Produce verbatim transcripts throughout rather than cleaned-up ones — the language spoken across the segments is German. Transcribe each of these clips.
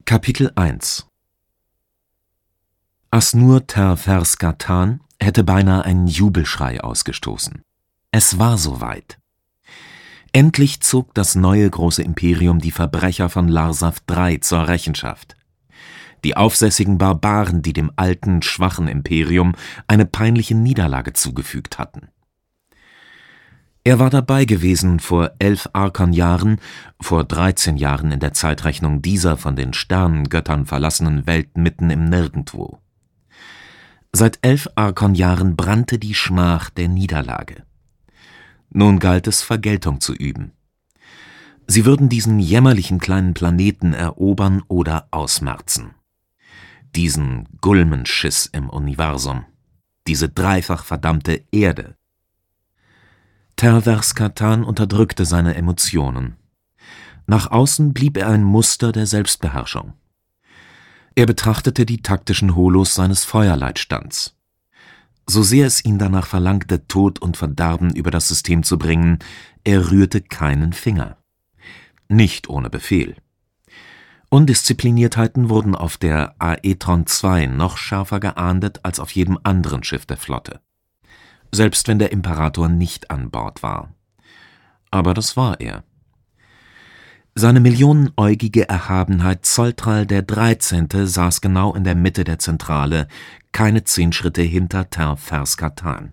Kapitel eins Asnur Ter-Phers-Khatan hätte beinahe einen Jubelschrei ausgestoßen. Es war soweit. Endlich zog das neue große Imperium die Verbrecher von Larsav drei zur Rechenschaft. Die aufsässigen Barbaren, die dem alten, schwachen Imperium eine peinliche Niederlage zugefügt hatten. Er war dabei gewesen vor elf Archon-Jahren, vor dreizehn Jahren in der Zeitrechnung dieser von den Sternengöttern verlassenen Welt mitten im Nirgendwo. Seit elf Archon-Jahren brannte die Schmach der Niederlage. Nun galt es, Vergeltung zu üben. Sie würden diesen jämmerlichen kleinen Planeten erobern oder ausmerzen. Diesen Gulmenschiss im Universum. Diese dreifach verdammte Erde. Ter-Phers-Khatan unterdrückte seine Emotionen. Nach außen blieb er ein Muster der Selbstbeherrschung. Er betrachtete die taktischen Holos seines Feuerleitstands. So sehr es ihn danach verlangte, Tod und Verderben über das System zu bringen, er rührte keinen Finger. Nicht ohne Befehl. Undiszipliniertheiten wurden auf der Aetron zwei noch schärfer geahndet als auf jedem anderen Schiff der Flotte. Selbst wenn der Imperator nicht an Bord war. Aber das war er. Seine millionenäugige Erhabenheit Zoltral der Dreizehnte saß genau in der Mitte der Zentrale, keine zehn Schritte hinter Ter-Phers-Khatan.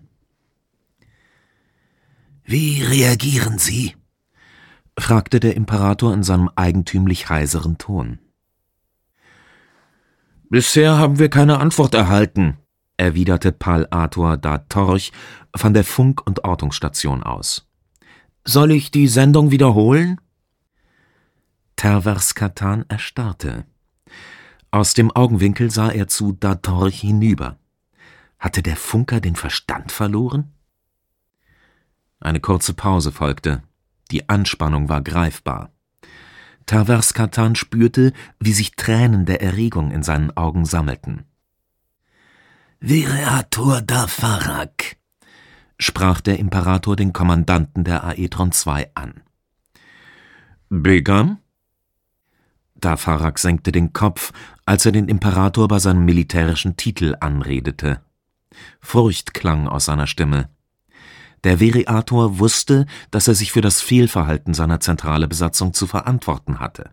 »Wie reagieren Sie?« fragte der Imperator in seinem eigentümlich heiseren Ton. »Bisher haben wir keine Antwort erhalten«, erwiderte Pal-Ator da-Torch von der Funk- und Ortungsstation aus. »Soll ich die Sendung wiederholen?« Ter-Phers-Khatan erstarrte. Aus dem Augenwinkel sah er zu da-Torch hinüber. Hatte der Funker den Verstand verloren? Eine kurze Pause folgte. Die Anspannung war greifbar. Ter-Phers-Khatan spürte, wie sich Tränen der Erregung in seinen Augen sammelten. »Vireator da-Farak«, sprach der Imperator den Kommandanten der Aetron zwei an. »Begam?« Da-Farak senkte den Kopf, als er den Imperator bei seinem militärischen Titel anredete. Furcht klang aus seiner Stimme. Der Vireator wusste, dass er sich für das Fehlverhalten seiner Zentrale-Besatzung zu verantworten hatte.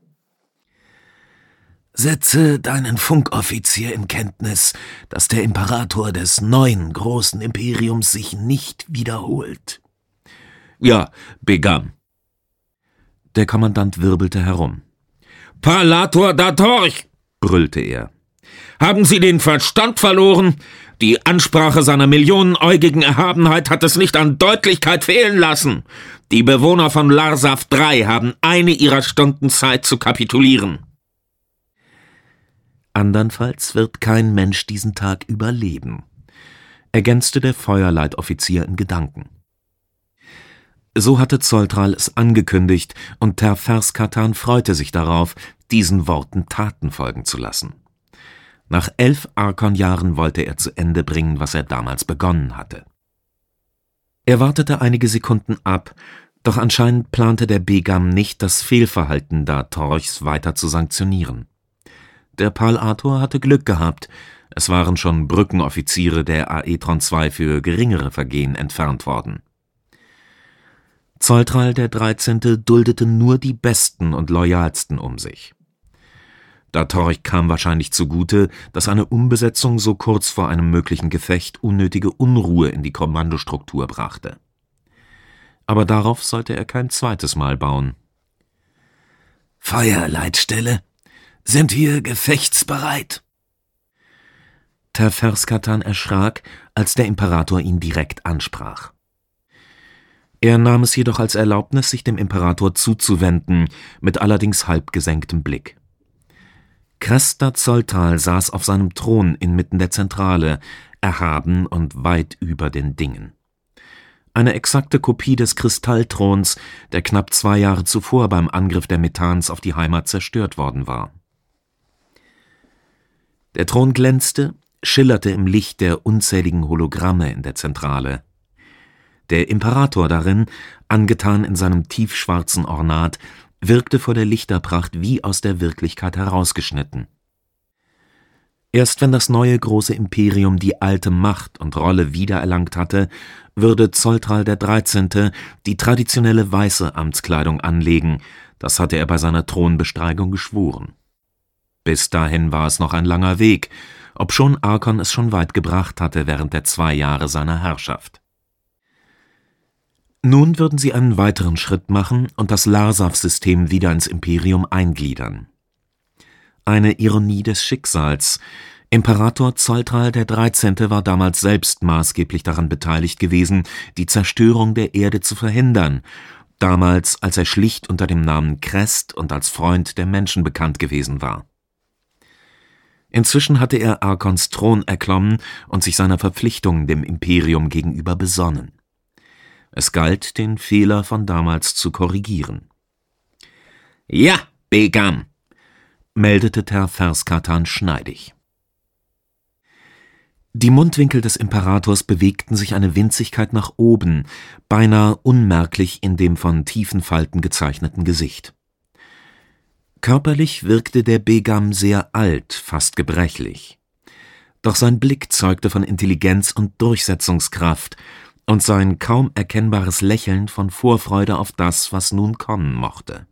»Setze deinen Funkoffizier in Kenntnis, dass der Imperator des neuen großen Imperiums sich nicht wiederholt.« »Ja, Begam.« Der Kommandant wirbelte herum. »Pal-Ator da-Torch«, brüllte er. »Haben Sie den Verstand verloren? Die Ansprache seiner millionenäugigen Erhabenheit hat es nicht an Deutlichkeit fehlen lassen. Die Bewohner von Larsav drei haben eine ihrer Stunden Zeit zu kapitulieren.« »Andernfalls wird kein Mensch diesen Tag überleben«, ergänzte der Feuerleitoffizier in Gedanken. So hatte Zoltral es angekündigt, und Ter-Phers-Khatan freute sich darauf, diesen Worten Taten folgen zu lassen. Nach elf Archon-Jahren wollte er zu Ende bringen, was er damals begonnen hatte. Er wartete einige Sekunden ab, doch anscheinend plante der Begam nicht, das Fehlverhalten da-Torchs weiter zu sanktionieren. Der Pal-Ator hatte Glück gehabt, es waren schon Brückenoffiziere der Aetron zwei für geringere Vergehen entfernt worden. Zoltral der Dreizehnte duldete nur die Besten und Loyalsten um sich. Da-Torch kam wahrscheinlich zugute, dass eine Umbesetzung so kurz vor einem möglichen Gefecht unnötige Unruhe in die Kommandostruktur brachte. Aber darauf sollte er kein zweites Mal bauen. »Feuerleitstelle, sind wir gefechtsbereit?« Ter-Phers-Khatan erschrak, als der Imperator ihn direkt ansprach. Er nahm es jedoch als Erlaubnis, sich dem Imperator zuzuwenden, mit allerdings halb gesenktem Blick. Kresta Zoltral saß auf seinem Thron inmitten der Zentrale, erhaben und weit über den Dingen. Eine exakte Kopie des Kristallthrons, der knapp zwei Jahre zuvor beim Angriff der Methans auf die Heimat zerstört worden war. Der Thron glänzte, schillerte im Licht der unzähligen Hologramme in der Zentrale. Der Imperator darin, angetan in seinem tiefschwarzen Ornat, wirkte vor der Lichterpracht wie aus der Wirklichkeit herausgeschnitten. Erst wenn das neue große Imperium die alte Macht und Rolle wiedererlangt hatte, würde Zolltral der Dreizehnte die traditionelle weiße Amtskleidung anlegen, das hatte er bei seiner Thronbesteigung geschworen. Bis dahin war es noch ein langer Weg, obschon Arkon es schon weit gebracht hatte während der zwei Jahre seiner Herrschaft. Nun würden sie einen weiteren Schritt machen und das Larsav-System wieder ins Imperium eingliedern. Eine Ironie des Schicksals. Imperator Zolltral der Dreizehnte war damals selbst maßgeblich daran beteiligt gewesen, die Zerstörung der Erde zu verhindern, damals als er schlicht unter dem Namen Krest und als Freund der Menschen bekannt gewesen war. Inzwischen hatte er Arkons Thron erklommen und sich seiner Verpflichtung dem Imperium gegenüber besonnen. Es galt, den Fehler von damals zu korrigieren. »Ja, Begam«, meldete Ter-Ferskatan schneidig. Die Mundwinkel des Imperators bewegten sich eine Winzigkeit nach oben, beinahe unmerklich in dem von tiefen Falten gezeichneten Gesicht. Körperlich wirkte der Begam sehr alt, fast gebrechlich. Doch sein Blick zeugte von Intelligenz und Durchsetzungskraft und sein kaum erkennbares Lächeln von Vorfreude auf das, was nun kommen mochte.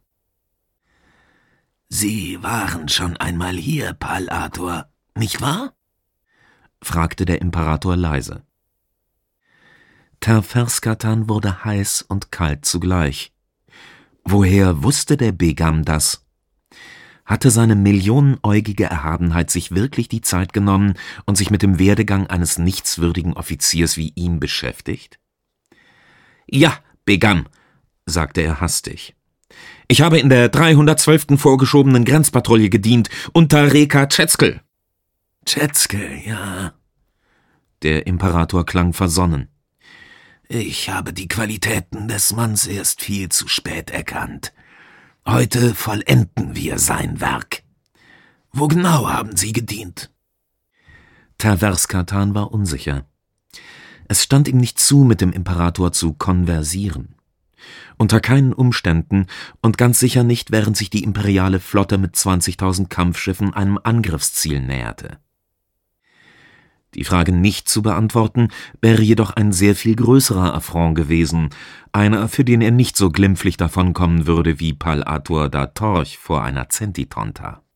»Sie waren schon einmal hier, Pal-Ator, nicht wahr?« fragte der Imperator leise. Ter-Ferskatan wurde heiß und kalt zugleich. Woher wusste der Begam das? Hatte seine millionenäugige Erhabenheit sich wirklich die Zeit genommen und sich mit dem Werdegang eines nichtswürdigen Offiziers wie ihm beschäftigt? »Ja, Begam«, sagte er hastig. »Ich habe in der dreihundertzwölften vorgeschobenen Grenzpatrouille gedient, unter Reka Tschetschkel.« »Tschetschkel, ja.« Der Imperator klang versonnen. »Ich habe die Qualitäten des Manns erst viel zu spät erkannt. Heute vollenden wir sein Werk. Wo genau haben Sie gedient?« Ter-Ferskatan war unsicher. Es stand ihm nicht zu, mit dem Imperator zu konversieren. Unter keinen Umständen und ganz sicher nicht, während sich die imperiale Flotte mit zwanzigtausend Kampfschiffen einem Angriffsziel näherte. Die Frage nicht zu beantworten, wäre jedoch ein sehr viel größerer Affront gewesen, einer, für den er nicht so glimpflich davonkommen würde wie Pal-Ator da Torch vor einer Zentitonta.